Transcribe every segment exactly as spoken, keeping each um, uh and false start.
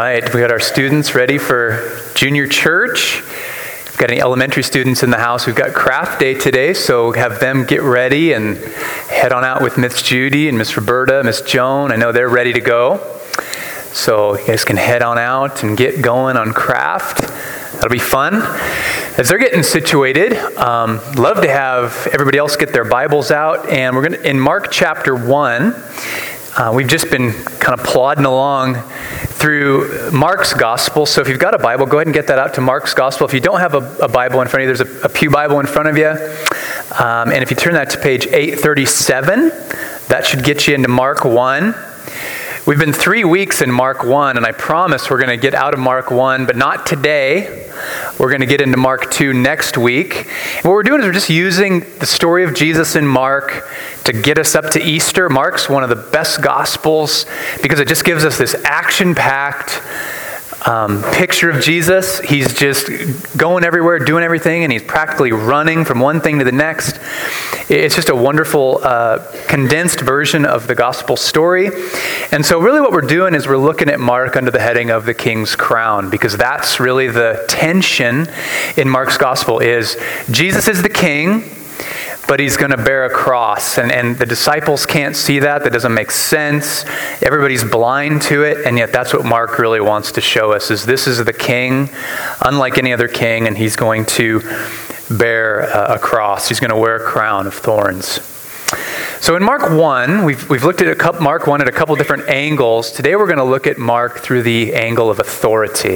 right, we got our students ready for junior church. We've got any elementary students in the house. We've got craft day today, so have them get ready and head on out with Miss Judy and Miss Roberta, Miss Joan. I know they're ready to go. So you guys can head on out and get going on craft. That'll be fun. As they're getting situated, um, love to have everybody else get their Bibles out. And we're going to, in Mark chapter one, uh, we've just been kind of plodding along through Mark's gospel. So if you've got a Bible, go ahead and get that out to Mark's gospel. If you don't have a, a Bible in front of you, there's a, a pew Bible in front of you. Um, and if you turn that to page eight thirty-seven, that should get you into Mark one. We've been three weeks in Mark one, and I promise we're going to get out of Mark one, but not today. We're going to get into Mark two next week. And what we're doing is we're just using the story of Jesus in Mark to get us up to Easter. Mark's one of the best gospels because it just gives us this action-packed um, picture of Jesus. He's just going everywhere, doing everything, and he's practically running from one thing to the next. It's just a wonderful uh, condensed version of the gospel story. And so really what we're doing is we're looking at Mark under the heading of the King's Crown, because that's really the tension in Mark's gospel is Jesus is the king, but he's going to bear a cross. And, and the disciples can't see that. That doesn't make sense. Everybody's blind to it. And yet that's what Mark really wants to show us, is this is the king, unlike any other king, and he's going to bear a cross. He's going to wear a crown of thorns. So in Mark one, we've we've looked at a couple, Mark one at a couple different angles. Today we're going to look at Mark through the angle of authority.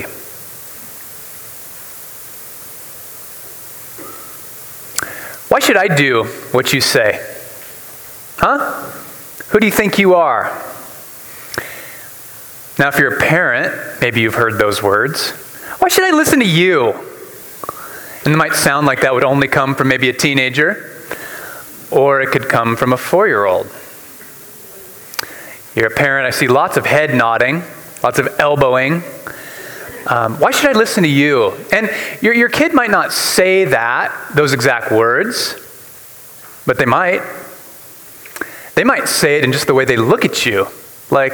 Why should I do what you say? Huh? Who do you think you are? Now, if you're a parent, maybe you've heard those words. Why should I listen to you? And it might sound like that would only come from maybe a teenager, or it could come from a four-year-old. You're a parent, I see lots of head nodding, lots of elbowing. Um, why should I listen to you? And your, your kid might not say that, those exact words, but they might. They might say it in just the way they look at you. Like,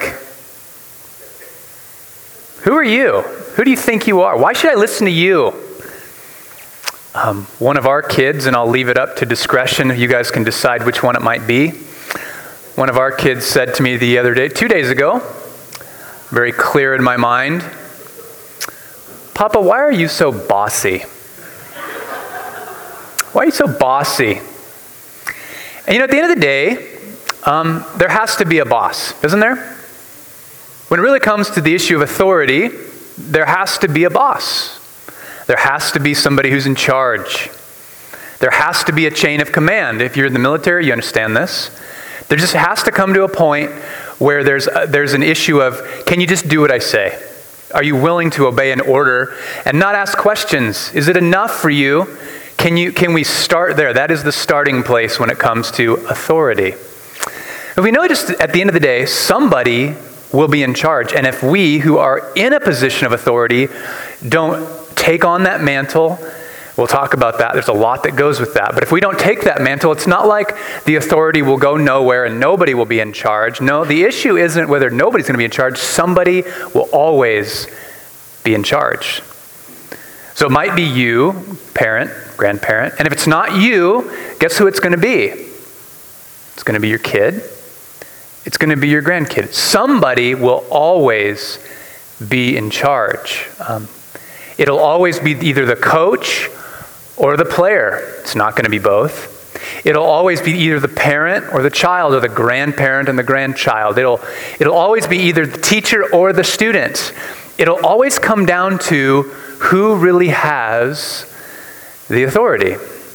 who are you? Who do you think you are? Why should I listen to you? Um, one of our kids, and I'll leave it up to discretion, you guys can decide which one it might be. One of our kids said to me the other day, two days ago, very clear in my mind, "Papa, why are you so bossy? Why are you so bossy?" And you know, at the end of the day, um, there has to be a boss, isn't there? When it really comes to the issue of authority, there has to be a boss. There has to be somebody who's in charge. There has to be a chain of command. If you're in the military, you understand this. There just has to come to a point where there's a, there's an issue of, can you just do what I say? Are you willing to obey an order and not ask questions? Is it enough for you? Can you can we start there? That is the starting place when it comes to authority. And we know just at the end of the day, somebody will be in charge. And if we who are in a position of authority don't take on that mantle, we'll talk about that. There's a lot that goes with that. But if we don't take that mantle, it's not like the authority will go nowhere and nobody will be in charge. No, the issue isn't whether nobody's going to be in charge. Somebody will always be in charge. So it might be you, parent, grandparent. And if it's not you, guess who it's going to be? It's going to be your kid. It's going to be your grandkid. Somebody will always be in charge. Um, it'll always be either the coach or the player. It's not going to be both. It'll always be either the parent or the child, or the grandparent and the grandchild. It'll, it'll always be either the teacher or the student. It'll always come down to who really has the authority.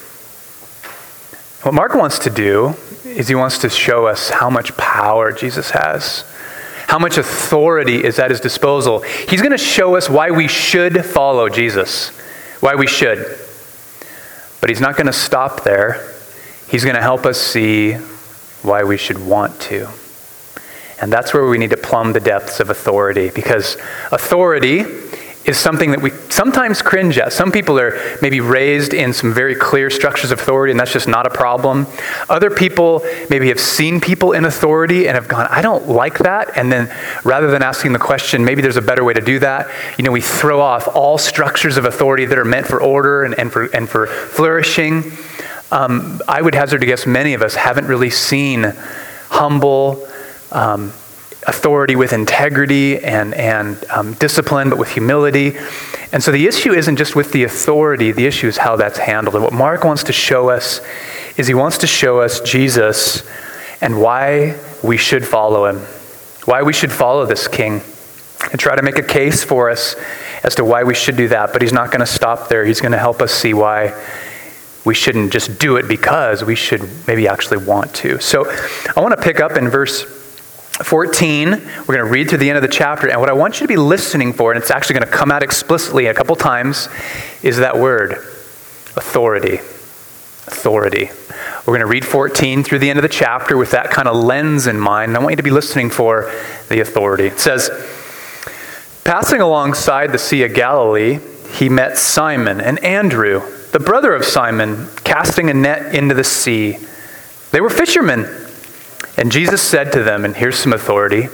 What Mark wants to do is he wants to show us how much power Jesus has, how much authority is at his disposal. He's going to show us why we should follow Jesus, why we should. But he's not going to stop there. He's going to help us see why we should want to. And that's where we need to plumb the depths of authority, because authority is something that we sometimes cringe at. Some people are maybe raised in some very clear structures of authority, and that's just not a problem. Other people maybe have seen people in authority and have gone, I don't like that. And then rather than asking the question, maybe there's a better way to do that, you know, we throw off all structures of authority that are meant for order and, and, for, and for flourishing. Um, I would hazard to guess many of us haven't really seen humble um, authority with integrity and, and um, discipline, but with humility. And so the issue isn't just with the authority, the issue is how that's handled. And what Mark wants to show us is he wants to show us Jesus and why we should follow him, why we should follow this king, and try to make a case for us as to why we should do that. But he's not going to stop there. He's going to help us see why we shouldn't just do it because we should maybe actually want to. So I want to pick up in verse fourteen. We're going to read through the end of the chapter, and what I want you to be listening for, and it's actually going to come out explicitly a couple times, is that word, authority. Authority. We're going to read fourteen through the end of the chapter with that kind of lens in mind, and I want you to be listening for the authority. It says, passing alongside the Sea of Galilee, he met Simon and Andrew, the brother of Simon, casting a net into the sea. They were fishermen. And Jesus said to them, and here's some authority,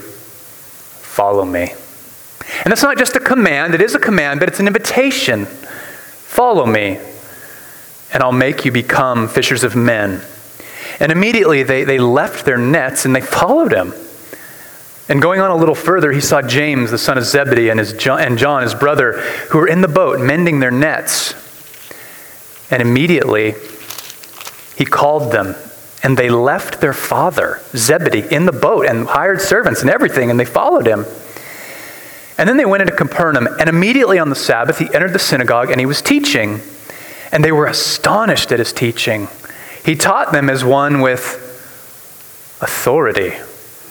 follow me. And that's not just a command, it is a command, but it's an invitation. Follow me, and I'll make you become fishers of men. And immediately they, they left their nets and they followed him. And going on a little further, he saw James, the son of Zebedee, and, his John, and John, his brother, who were in the boat mending their nets. And immediately he called them. And they left their father, Zebedee, in the boat and hired servants and everything, and they followed him. And then they went into Capernaum, and immediately on the Sabbath he entered the synagogue and he was teaching. And they were astonished at his teaching. He taught them as one with authority,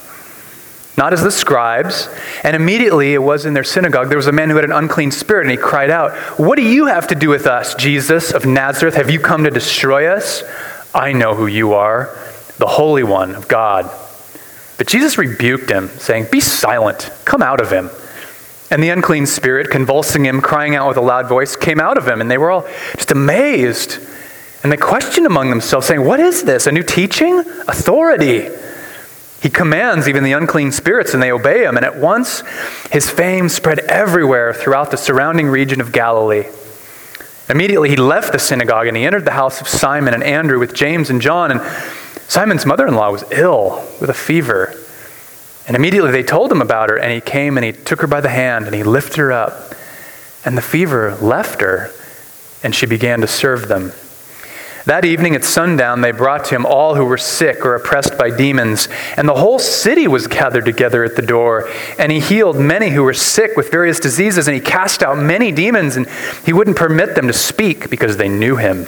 not as the scribes. And immediately it was in their synagogue, there was a man who had an unclean spirit, and he cried out, what do you have to do with us, Jesus of Nazareth? Have you come to destroy us? I know who you are, the Holy One of God. But Jesus rebuked him, saying, be silent, come out of him. And the unclean spirit, convulsing him, crying out with a loud voice, came out of him. And they were all just amazed. And they questioned among themselves, saying, what is this? A new teaching? Authority. He commands even the unclean spirits, and they obey him. And at once his fame spread everywhere throughout the surrounding region of Galilee. Immediately he left the synagogue and he entered the house of Simon and Andrew with James and John. And Simon's mother-in-law was ill with a fever. And immediately they told him about her, and he came and he took her by the hand and he lifted her up. And the fever left her, and she began to serve them. That evening at sundown, they brought to him all who were sick or oppressed by demons, and the whole city was gathered together at the door. And he healed many who were sick with various diseases, and he cast out many demons, and he wouldn't permit them to speak because they knew him.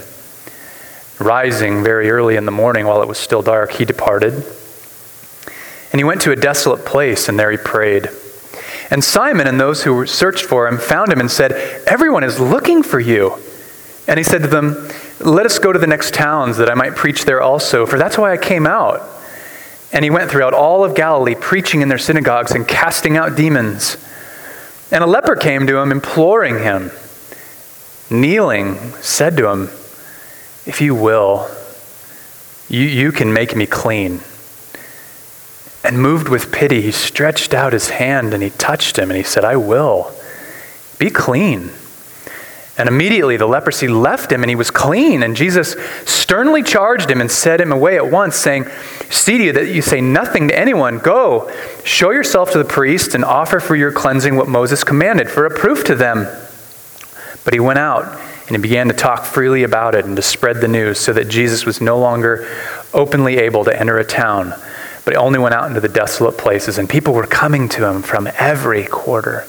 Rising very early in the morning while it was still dark, he departed. And he went to a desolate place, and there he prayed. And Simon and those who searched for him found him and said, everyone is looking for you. And he said to them, let us go to the next towns that I might preach there also, for that's why I came out. And he went throughout all of Galilee, preaching in their synagogues and casting out demons. And a leper came to him, imploring him. Kneeling, said to him, if you will, you, you can make me clean. And moved with pity, he stretched out his hand and he touched him, and he said, I will. Be clean. And immediately the leprosy left him and he was clean. And Jesus sternly charged him and sent him away at once, saying, see to you that you say nothing to anyone. Go, show yourself to the priest and offer for your cleansing what Moses commanded for a proof to them. But he went out and he began to talk freely about it and to spread the news, so that Jesus was no longer openly able to enter a town, but he only went out into the desolate places, and people were coming to him from every quarter.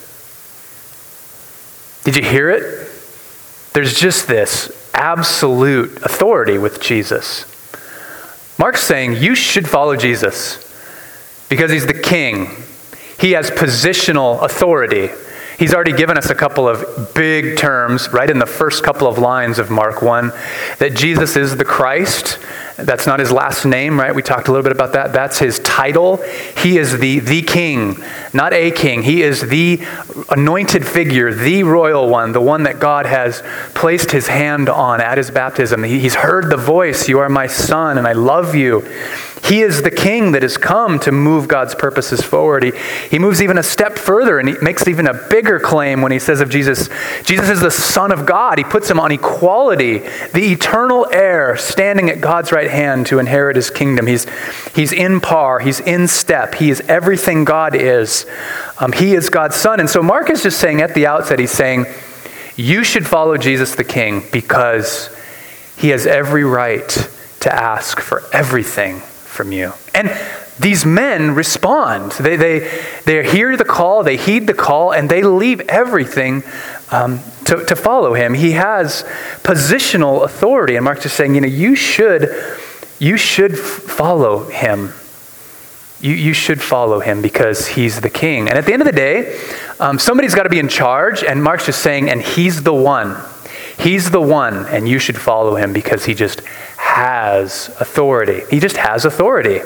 Did you hear it? There's just this absolute authority with Jesus. Mark's saying you should follow Jesus because he's the king. He has positional authority. He's already given us a couple of big terms right in the first couple of lines of Mark one, that Jesus is the Christ. That's not his last name, right? We talked a little bit about that. That's his title. He is the, the king, not a king. He is the anointed figure, the royal one, the one that God has placed his hand on at his baptism. He, he's heard the voice, "You are my son, and I love you." He is the king that has come to move God's purposes forward. He, he moves even a step further, and he makes even a bigger claim when he says of Jesus, Jesus is the Son of God. He puts him on equality, the eternal heir standing at God's right hand to inherit his kingdom. He's, he's in par. He's in step. He is everything God is. Um, he is God's son. And so Mark is just saying at the outset, he's saying, you should follow Jesus the King because he has every right to ask for everything from you. And these men respond. They they they hear the call, they heed the call, and they leave everything um, to, to follow him. He has positional authority. And Mark's just saying, you know, you should you should follow him. You you should follow him because he's the king. And at the end of the day, um, somebody's got to be in charge. And Mark's just saying, and he's the one. He's the one, and you should follow him because he just has authority. He just has authority.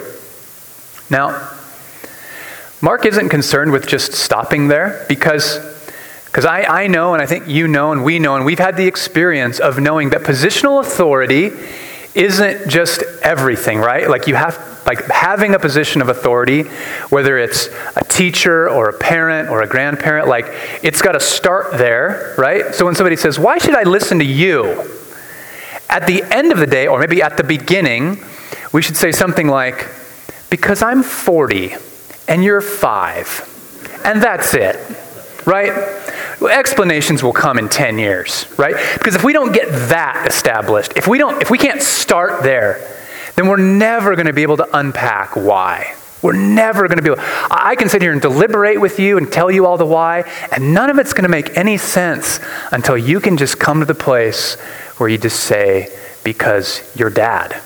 Now, Mark isn't concerned with just stopping there because because I, I know, and I think you know, and we know, and we've had the experience of knowing that positional authority isn't just everything, right? Like you have, like having a position of authority, whether it's a teacher or a parent or a grandparent, like it's got to start there, right? So when somebody says, "Why should I listen to you?" At the end of the day, or maybe at the beginning, we should say something like, "Because I'm forty and you're five, and that's it," right? Well, explanations will come in ten years, right? Because if we don't get that established, if we don't, if we can't start there, then we're never going to be able to unpack why. We're never going to be able, I can sit here and deliberate with you and tell you all the why, and none of it's going to make any sense until you can just come to the place where you just say, because your dad,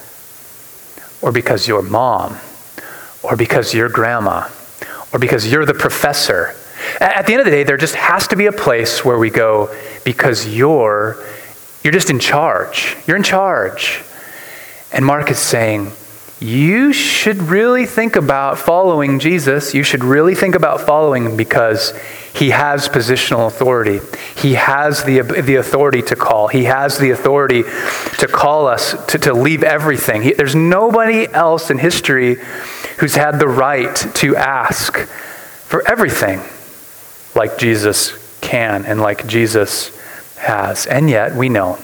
or because your mom, or because your grandma, or because you're the professor. At the end of the day, there just has to be a place where we go, because you're, you're just in charge. You're in charge. And Mark is saying, you should really think about following Jesus. You should really think about following him because he has positional authority. He has the, the authority to call. He has the authority to call us to, to leave everything. He, there's nobody else in history who's had the right to ask for everything like Jesus can and like Jesus has. And yet we know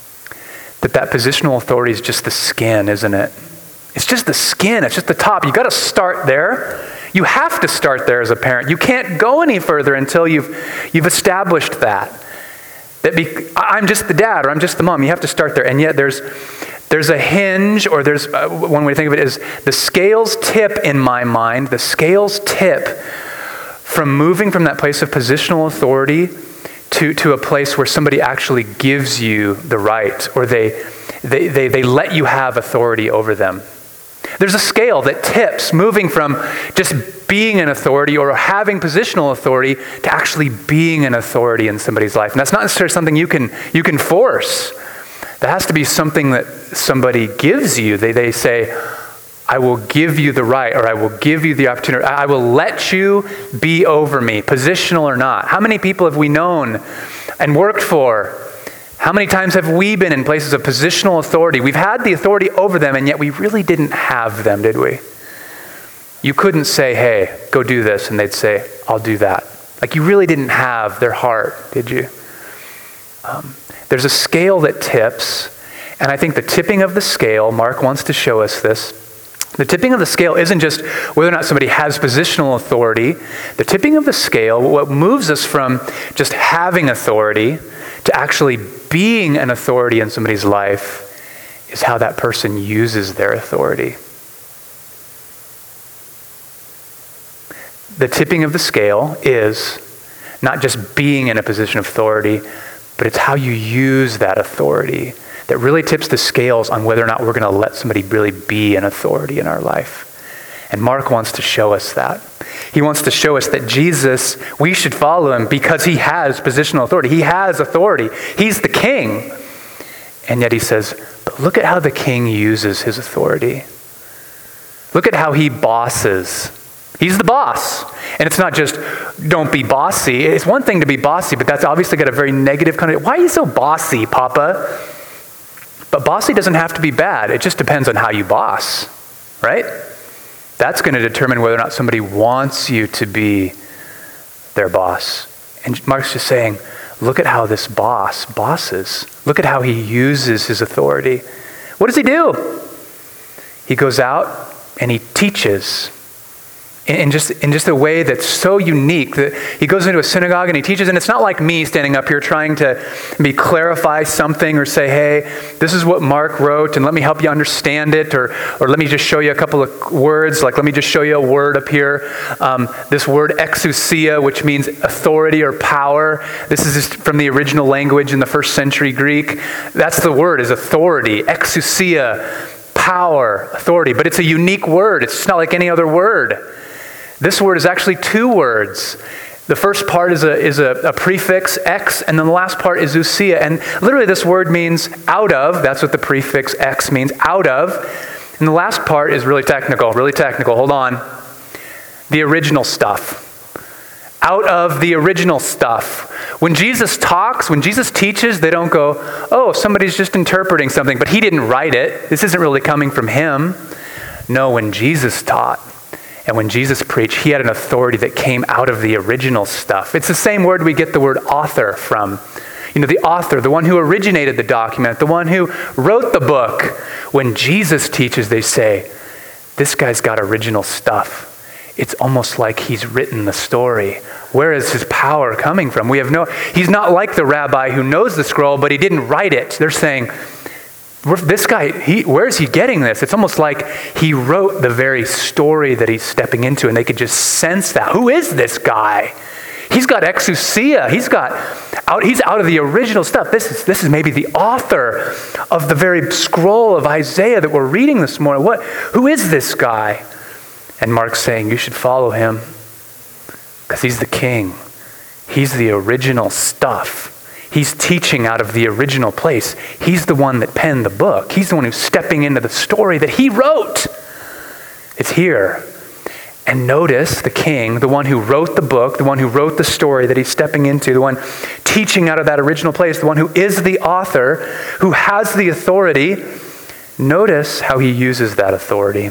that that positional authority is just the skin, isn't it? It's just the skin. It's just the top. You got to start there. You have to start there as a parent. You can't go any further until you've you've established that. That be, I'm just the dad or I'm just the mom. You have to start there. And yet there's there's a hinge, or there's uh, one way to think of it is the scales tip in my mind. The scales tip from moving from that place of positional authority to, to a place where somebody actually gives you the right, or they, they, they, they let you have authority over them. There's a scale that tips, moving from just being an authority or having positional authority to actually being an authority in somebody's life. And that's not necessarily something you can you can force. That has to be something that somebody gives you. They they say, I will give you the right, or I will give you the opportunity. I will let you be over me, positional or not. How many people have we known and worked for? How many times have we been in places of positional authority? We've had the authority over them, and yet we really didn't have them, did we? You couldn't say, hey, go do this, and they'd say, I'll do that. Like you really didn't have their heart, did you? Um, there's a scale that tips, and I think the tipping of the scale, Mark wants to show us this. The tipping of the scale isn't just whether or not somebody has positional authority. The tipping of the scale, what moves us from just having authority to actually being an authority in somebody's life, is how that person uses their authority. The tipping of the scale is not just being in a position of authority, but it's how you use that authority that really tips the scales on whether or not we're going to let somebody really be an authority in our life. And Mark wants to show us that. He wants to show us that Jesus, we should follow him because he has positional authority. He has authority. He's the king. And yet he says, but look at how the king uses his authority. Look at how he bosses. He's the boss. And it's not just, don't be bossy. It's one thing to be bossy, but that's obviously got a very negative connotation. Why are you so bossy, Papa? But bossy doesn't have to be bad. It just depends on how you boss, right? That's going to determine whether or not somebody wants you to be their boss. And Mark's just saying, look at how this boss bosses. Look at how he uses his authority. What does he do? He goes out and he teaches in just in just a way that's so unique. That he goes into a synagogue and he teaches, and it's not like me standing up here trying to maybe clarify something or say, hey, this is what Mark wrote, and let me help you understand it, or or let me just show you a couple of words, like let me just show you a word up here. Um, this word exousia, which means authority or power. This is just from the original language in the first century Greek. That's the word, is authority, exousia, power, authority. But it's a unique word. It's not like any other word. This word is actually two words. The first part is a is a, a prefix, ex, and then the last part is ousia. And literally this word means out of. That's what the prefix ex means, out of. And the last part is really technical, really technical. Hold on. The original stuff. Out of the original stuff. When Jesus talks, when Jesus teaches, they don't go, oh, somebody's just interpreting something, but he didn't write it. This isn't really coming from him. No, when Jesus taught, and when Jesus preached, he had an authority that came out of the original stuff. It's the same word we get the word author from. You know, the author, the one who originated the document, the one who wrote the book. When Jesus teaches, they say, this guy's got original stuff. It's almost like he's written the story. Where is his power coming from? We have no, he's not like the rabbi who knows the scroll, but he didn't write it. They're saying, this guy, he, where is he getting this? It's almost like he wrote the very story that he's stepping into, and they could just sense that. Who is this guy? He's got exousia. He's got out. He's out of the original stuff. This is this is maybe the author of the very scroll of Isaiah that we're reading this morning. What? Who is this guy? And Mark's saying you should follow him because he's the king. He's the original stuff. He's teaching out of the original place. He's the one that penned the book. He's the one who's stepping into the story that he wrote. It's here. And notice the king, the one who wrote the book, the one who wrote the story that he's stepping into, the one teaching out of that original place, the one who is the author, who has the authority. Notice how he uses that authority.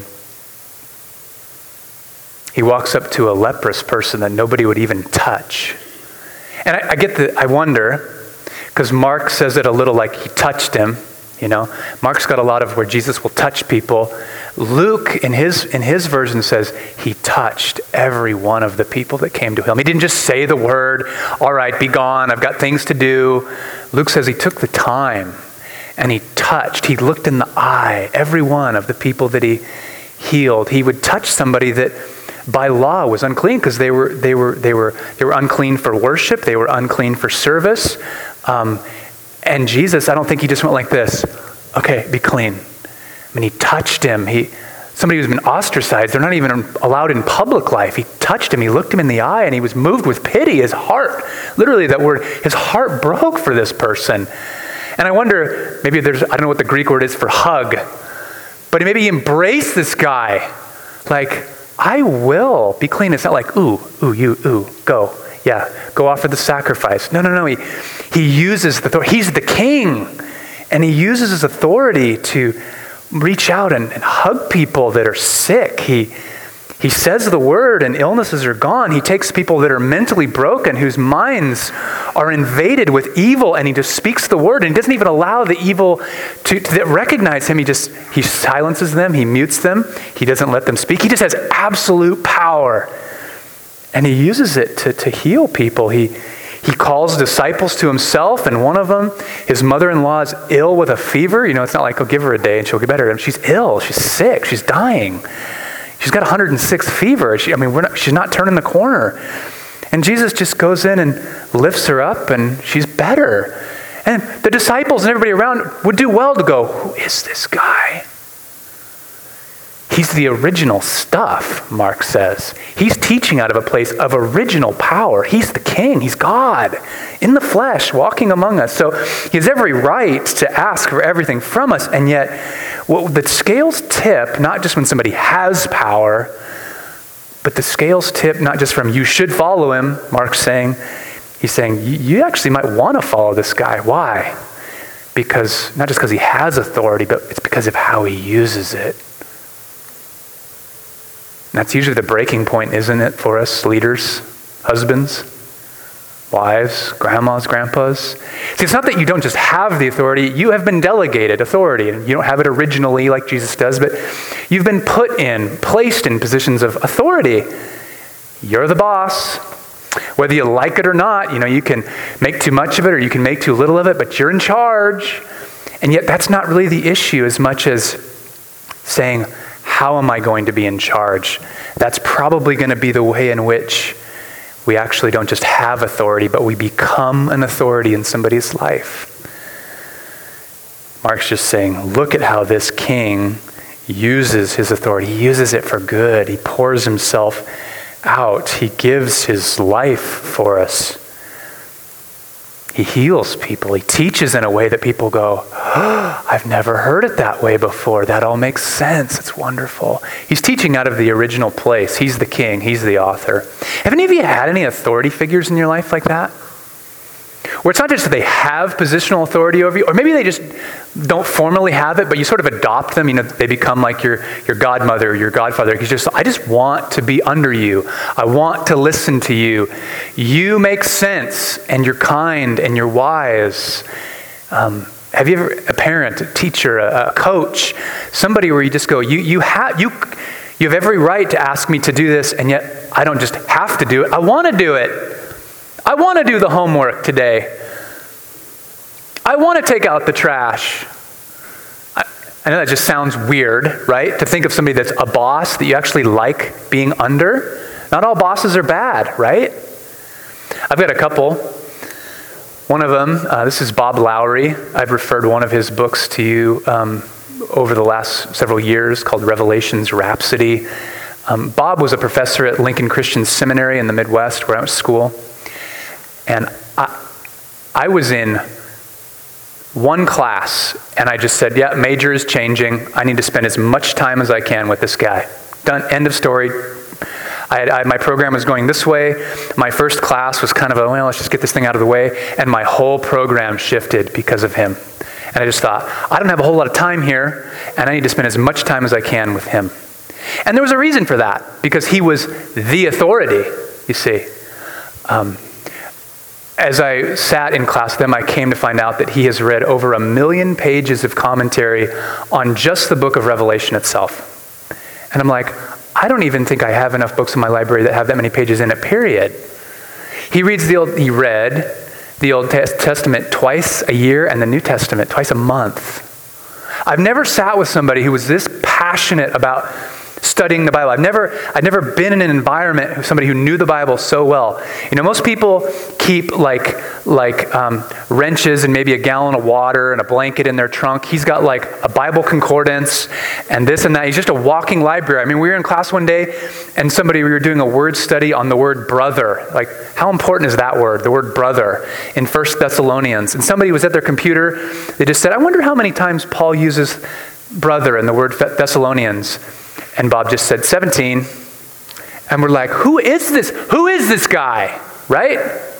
He walks up to a leprous person that nobody would even touch. And I, I get the, I wonder, because Mark says it a little like he touched him, you know. Mark's got a lot of where Jesus will touch people. Luke, in his in his version, says he touched every one of the people that came to him. He didn't just say the word, all right, be gone, I've got things to do. Luke says he took the time and he touched, he looked in the eye, every one of the people that he healed. He would touch somebody that by law was unclean because they were they were they were they were unclean for worship, they were unclean for service. Um, and Jesus, I don't think he just went like this. Okay, be clean. I mean, he touched him. He somebody who's been ostracized. They're not even allowed in public life. He touched him. He looked him in the eye, and he was moved with pity. His heart, literally, that word, his heart broke for this person. And I wonder, maybe there's I don't know what the Greek word is for hug, but maybe he embraced this guy, like, I will be clean. It's not like, ooh, ooh, you, ooh, go. Yeah, go offer the sacrifice. No, no, no. He, he uses the authority. He's the king. And he uses his authority to reach out and, and hug people that are sick. He, he says the word and illnesses are gone. He takes people that are mentally broken, whose minds are invaded with evil, and he just speaks the word, and he doesn't even allow the evil to, to recognize him. He just, he silences them. He mutes them. He doesn't let them speak. He just has absolute power. And he uses it to, to heal people. He he calls disciples to himself, and one of them, his mother-in-law is ill with a fever. You know, it's not like, I'll give her a day and she'll get better. She's ill. She's sick. She's dying. She's got one hundred six fever. She, I mean, we're not, she's not turning the corner. And Jesus just goes in and lifts her up, and she's better. And the disciples and everybody around would do well to go, who is this guy? He's the original stuff, Mark says. He's teaching out of a place of original power. He's the king. He's God in the flesh, walking among us. So he has every right to ask for everything from us. And yet, well, the scales tip, not just when somebody has power, but the scales tip not just from you should follow him, Mark's saying. He's saying, you actually might want to follow this guy. Why? Because, not just because he has authority, but it's because of how he uses it. That's usually the breaking point, isn't it, for us leaders, husbands, wives, grandmas, grandpas? See, it's not that you don't just have the authority. You have been delegated authority, and you don't have it originally like Jesus does, but you've been put in, placed in positions of authority. You're the boss. Whether you like it or not, you know, you can make too much of it or you can make too little of it, but you're in charge. And yet that's not really the issue as much as saying, how am I going to be in charge? That's probably going to be the way in which we actually don't just have authority, but we become an authority in somebody's life. Mark's just saying, look at how this king uses his authority. He uses it for good. He pours himself out. He gives his life for us. He heals people. He teaches in a way that people go, oh, I've never heard it that way before. That all makes sense. It's wonderful. He's teaching out of the original place. He's the king. He's the author. Have any of you had any authority figures in your life like that? Where it's not just that they have positional authority over you, or maybe they just don't formally have it, but you sort of adopt them. You know, they become like your, your godmother, your godfather. He's just, I just want to be under you. I want to listen to you. You make sense, and you're kind, and you're wise. Um, have you ever, a parent, a teacher, a, a coach, somebody where you just go, you you have you you have every right to ask me to do this, and yet I don't just have to do it. I want to do it. I want to do the homework today. I want to take out the trash. I, I know that just sounds weird, right? To think of somebody that's a boss that you actually like being under. Not all bosses are bad, right? I've got a couple. One of them, uh, this is Bob Lowry. I've referred one of his books to you um, over the last several years called Revelations Rhapsody. Um, Bob was a professor at Lincoln Christian Seminary in the Midwest where I went to school. And I, I was in one class, and I just said, yeah, major is changing. I need to spend as much time as I can with this guy. Done. End of story. I had, I, my program was going this way. My first class was kind of a, well, let's just get this thing out of the way. And my whole program shifted because of him. And I just thought, I don't have a whole lot of time here, and I need to spend as much time as I can with him. And there was a reason for that, because he was the authority, you see. Um, As I sat in class with him, I came to find out that he has read over a million pages of commentary on just the book of Revelation itself. And I'm like, I don't even think I have enough books in my library that have that many pages in it, period. He reads the old, he read the Old Testament twice a year and the New Testament twice a month. I've never sat with somebody who was this passionate about studying the Bible. I've never, I've never been in an environment, somebody who knew the Bible so well. You know, most people keep like, like um, wrenches and maybe a gallon of water and a blanket in their trunk. He's got like a Bible concordance and this and that. He's just a walking library. I mean, we were in class one day and somebody, we were doing a word study on the word brother. Like, how important is that word, the word brother, in First Thessalonians? And somebody was at their computer. They just said, I wonder how many times Paul uses brother in the word Thessalonians. And Bob just said seventeen. And we're like, who is this? Who is this guy? Right?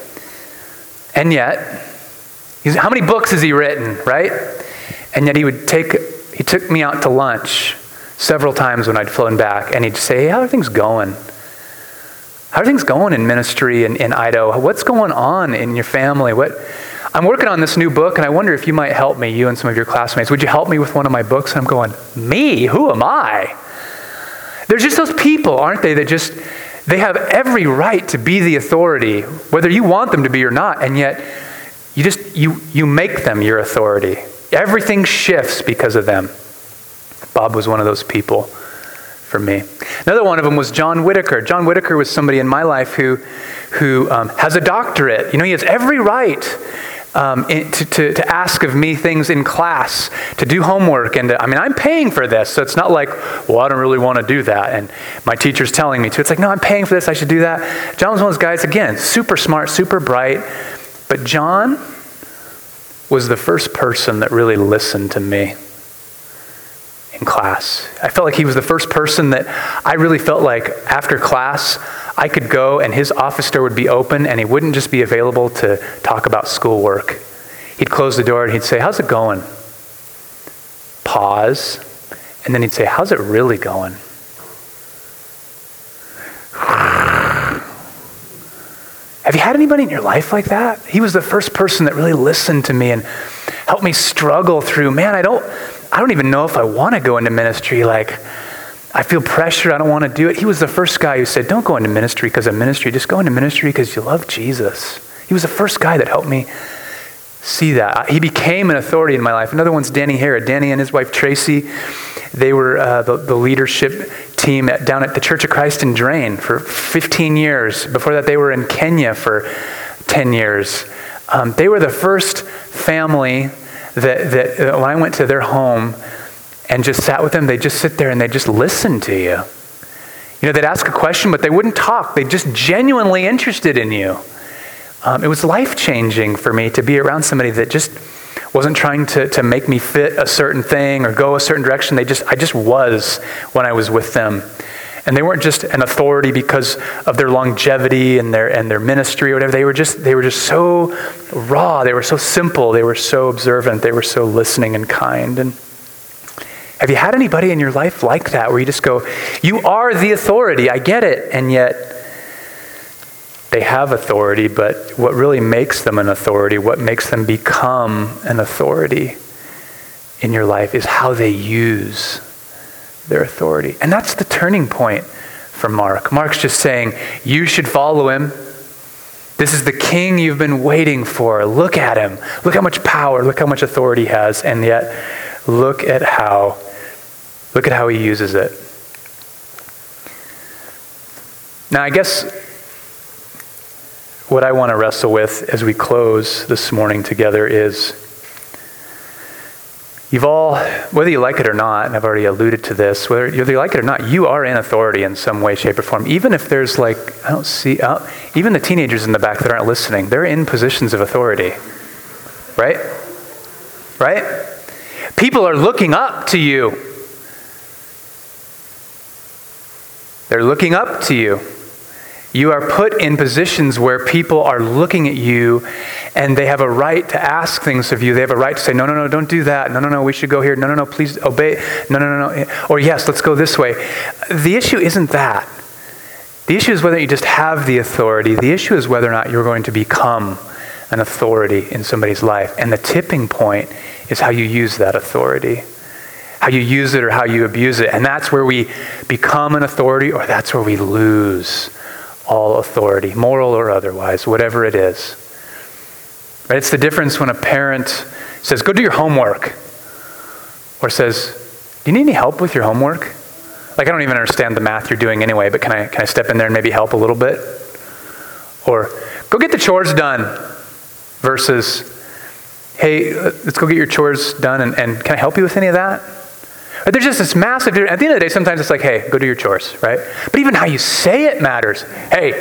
And yet, he's, how many books has he written? Right? And yet he would take, he took me out to lunch several times when I'd flown back. And he'd say, hey, how are things going? How are things going in ministry in, in Idaho? What's going on in your family? What? I'm working on this new book, and I wonder if you might help me, you and some of your classmates. Would you help me with one of my books? And I'm going, me? Who am I? There's just those people, aren't they, that just, they have every right to be the authority, whether you want them to be or not, and yet you just, you you make them your authority. Everything shifts because of them. Bob was one of those people for me. Another one of them was John Whitaker. John Whitaker was somebody in my life who, who um, has a doctorate. You know, he has every right um, in, to, to, to ask of me things in class, to do homework. And to, I mean, I'm paying for this. So it's not like, well, I don't really want to do that. And my teacher's telling me to. It's like, no, I'm paying for this. I should do that. John was one of those guys, again, super smart, super bright. But John was the first person that really listened to me in class. I felt like he was the first person that I really felt like after class, I could go and his office door would be open and he wouldn't just be available to talk about schoolwork. He'd close the door and he'd say, how's it going? Pause. And then he'd say, how's it really going? Have you had anybody in your life like that? He was the first person that really listened to me and helped me struggle through, man, I don't, I don't even know if I want to go into ministry. Like, I feel pressure. I don't want to do it. He was the first guy who said, don't go into ministry because of ministry. Just go into ministry because you love Jesus. He was the first guy that helped me see that. He became an authority in my life. Another one's Danny Herod. Danny and his wife Tracy, they were uh, the, the leadership team at, down at the Church of Christ in Drain for fifteen years. Before that, they were in Kenya for ten years. Um, they were the first family that, that uh, when I went to their home and just sat with them, they'd just sit there and they'd just listen to you. You know, they'd ask a question, but they wouldn't talk. They're just genuinely interested in you. Um, it was life-changing for me to be around somebody that just wasn't trying to, to make me fit a certain thing or go a certain direction. They just, I just was when I was with them. And they weren't just an authority because of their longevity and their and their ministry or whatever. They were just they were just so raw. They were so simple. They were so observant. They were so listening and kind. And have you had anybody in your life like that where you just go, you are the authority, I get it, and yet they have authority, but what really makes them an authority, what makes them become an authority in your life is how they use their authority. And that's the turning point for Mark. Mark's just saying, you should follow him. This is the king you've been waiting for. Look at him. Look how much power, look how much authority he has, and yet look at how Look at how he uses it. Now, I guess what I want to wrestle with as we close this morning together is, you've all, whether you like it or not, and I've already alluded to this, whether you like it or not, you are in authority in some way, shape, or form. Even if there's like, I don't see, uh, even the teenagers in the back that aren't listening, they're in positions of authority. Right? Right? People are looking up to you. They're looking up to you. You are put in positions where people are looking at you and they have a right to ask things of you. They have a right to say, no, no, no, don't do that. No, no, no, we should go here. No, no, no, please obey. No, no, no, no. Or yes, let's go this way. The issue isn't that. The issue is whether you just have the authority. The issue is whether or not you're going to become an authority in somebody's life. And the tipping point is how you use that authority. How you use it or how you abuse it. And that's where we become an authority, or that's where we lose all authority, moral or otherwise, whatever it is. Right? It's the difference when a parent says, go do your homework, or says, do you need any help with your homework? Like, I don't even understand the math you're doing anyway, but can I can I step in there and maybe help a little bit? Or, go get the chores done, versus, hey, let's go get your chores done, and, and can I help you with any of that? Right? There's just this massive difference. At the end of the day, sometimes it's like, hey, go do your chores, right? But even how you say it matters. Hey,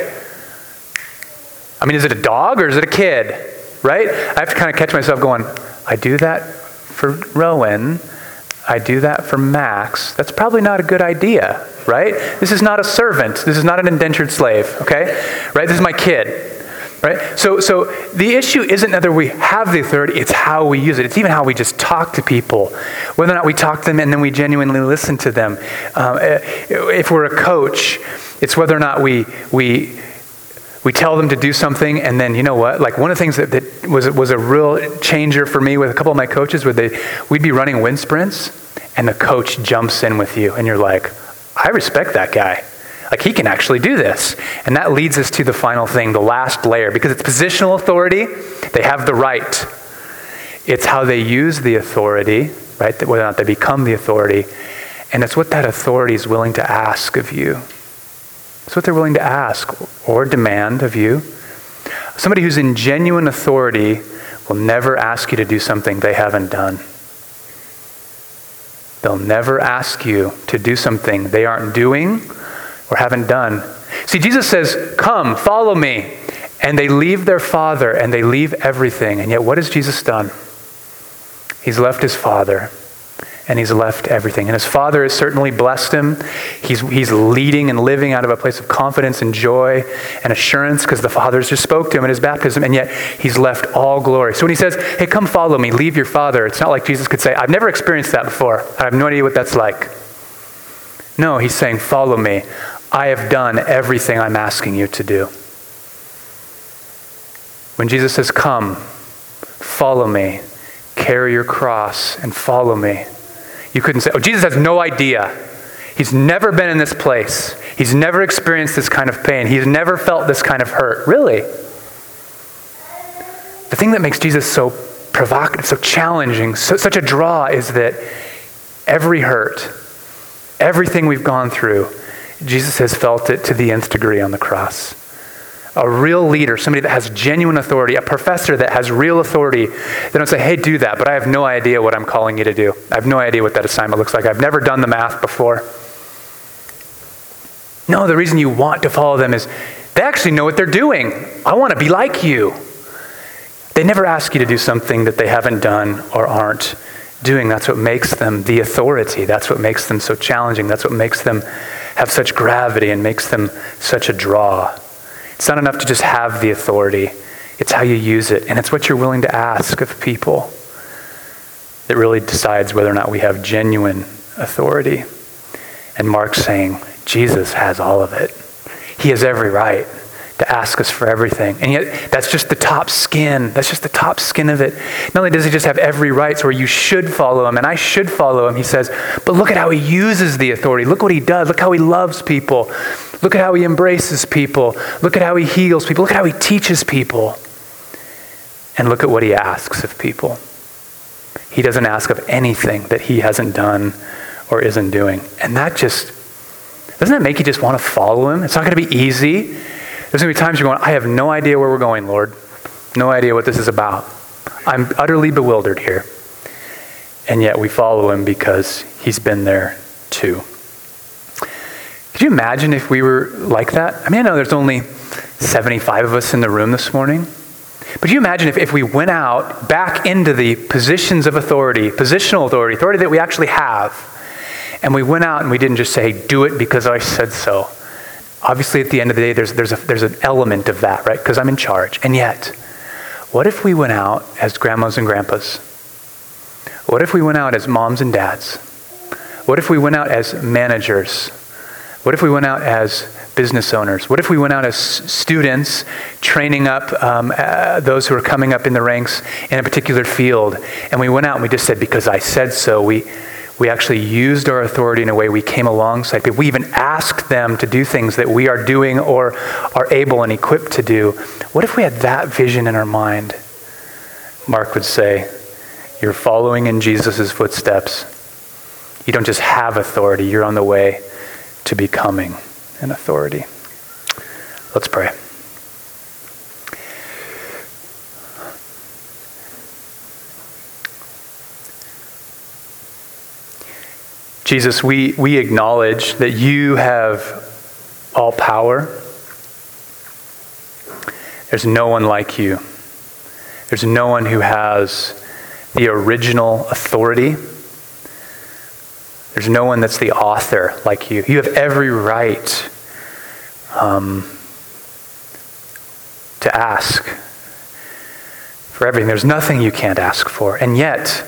I mean, is it a dog or is it a kid, right? I have to kind of catch myself going, I do that for Rowan. I do that for Max. That's probably not a good idea, right? This is not a servant. This is not an indentured slave, okay? Right? This is my kid. Right? So so the issue isn't whether we have the authority, it's how we use it. It's even how we just talk to people. Whether or not we talk to them and then we genuinely listen to them. Um, if we're a coach, it's whether or not we we we tell them to do something, and then, you know what? Like, one of the things that, that was was a real changer for me with a couple of my coaches, where they we'd be running wind sprints, and the coach jumps in with you, and you're like, I respect that guy. Like, he can actually do this. And that leads us to the final thing, the last layer. Because it's positional authority, they have the right. It's how they use the authority, right? Whether or not they become the authority. And it's what that authority is willing to ask of you. It's what they're willing to ask or demand of you. Somebody who's in genuine authority will never ask you to do something they haven't done. They'll never ask you to do something they aren't doing or haven't done. See, Jesus says, come, follow me. And they leave their Father and they leave everything. And yet what has Jesus done? He's left his Father and he's left everything. And his Father has certainly blessed him. He's, he's leading and living out of a place of confidence and joy and assurance because the Father's just spoke to him in his baptism. And yet he's left all glory. So when he says, hey, come follow me, leave your Father, it's not like Jesus could say, I've never experienced that before. I have no idea what that's like. No, he's saying, follow me. I have done everything I'm asking you to do. When Jesus says, come, follow me, carry your cross and follow me, you couldn't say, oh, Jesus has no idea. He's never been in this place. He's never experienced this kind of pain. He's never felt this kind of hurt. Really? The thing that makes Jesus so provocative, so challenging, so, such a draw is that every hurt, everything we've gone through, Jesus has felt it to the nth degree on the cross. A real leader, somebody that has genuine authority, a professor that has real authority, they don't say, hey, do that, but I have no idea what I'm calling you to do. I have no idea what that assignment looks like. I've never done the math before. No, the reason you want to follow them is they actually know what they're doing. I want to be like you. They never ask you to do something that they haven't done or aren't doing. That's what makes them the authority. That's what makes them so challenging. That's what makes them have such gravity and makes them such a draw. It's not enough to just have the authority. It's how you use it. And it's what you're willing to ask of people that really decides whether or not we have genuine authority. And Mark's saying, Jesus has all of it. He has every right to ask us for everything. And yet, that's just the top skin. That's just the top skin of it. Not only does he just have every right, so where you should follow him, and I should follow him, he says, but look at how he uses the authority. Look what he does. Look how he loves people. Look at how he embraces people. Look at how he heals people. Look at how he teaches people. And look at what he asks of people. He doesn't ask of anything that he hasn't done or isn't doing. And that just, doesn't that make you just want to follow him? It's not going to be easy. There's going to be times you're going, I have no idea where we're going, Lord. No idea what this is about. I'm utterly bewildered here. And yet we follow him because he's been there too. Could you imagine if we were like that? I mean, I know there's only seventy-five of us in the room this morning. But could you imagine if, if we went out back into the positions of authority, positional authority, authority that we actually have, and we went out and we didn't just say, do it because I said so. Obviously, at the end of the day, there's, there's, a, there's an element of that, right? Because I'm in charge. And yet, what if we went out as grandmas and grandpas? What if we went out as moms and dads? What if we went out as managers? What if we went out as business owners? What if we went out as students training up um, uh, those who are coming up in the ranks in a particular field? And we went out and we just said, because I said so, we we actually used our authority in a way we came alongside people. We even asked them to do things that we are doing or are able and equipped to do. What if we had that vision in our mind? Mark would say, you're following in Jesus' footsteps. You don't just have authority, you're on the way to becoming an authority. Let's pray. Jesus, we, we acknowledge that you have all power. There's no one like you. There's no one who has the original authority. There's no one that's the author like you. You have every right um, to ask for everything. There's nothing you can't ask for. And yet,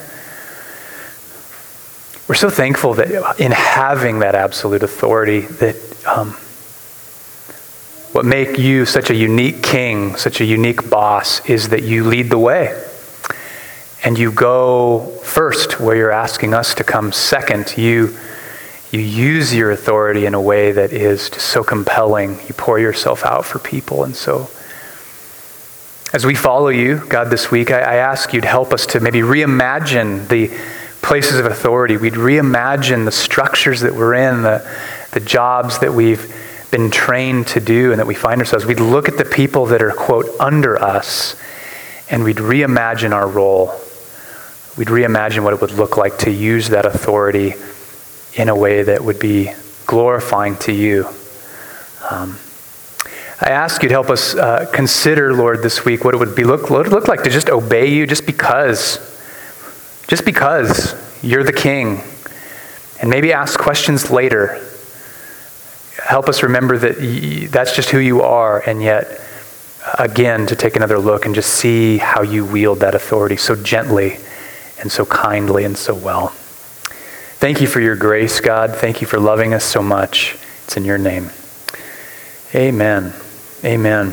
we're so thankful that in having that absolute authority, that um, what make you such a unique king, such a unique boss, is that you lead the way. And you go first where you're asking us to come second. You, you use your authority in a way that is just so compelling. You pour yourself out for people. And so as we follow you, God, this week, I, I ask you to help us to maybe reimagine the places of authority. We'd reimagine the structures that we're in, the, the jobs that we've been trained to do and that we find ourselves. We'd look at the people that are, quote, under us, and we'd reimagine our role. We'd reimagine what it would look like to use that authority in a way that would be glorifying to you. Um, I ask you to help us uh, consider, Lord, this week what it would be look, what it would look like to just obey you just because. Just because you're the King. And maybe ask questions later. Help us remember that y- that's just who you are, and yet, again, to take another look and just see how you wield that authority so gently and so kindly and so well. Thank you for your grace, God. Thank you for loving us so much. It's in your name. Amen. Amen.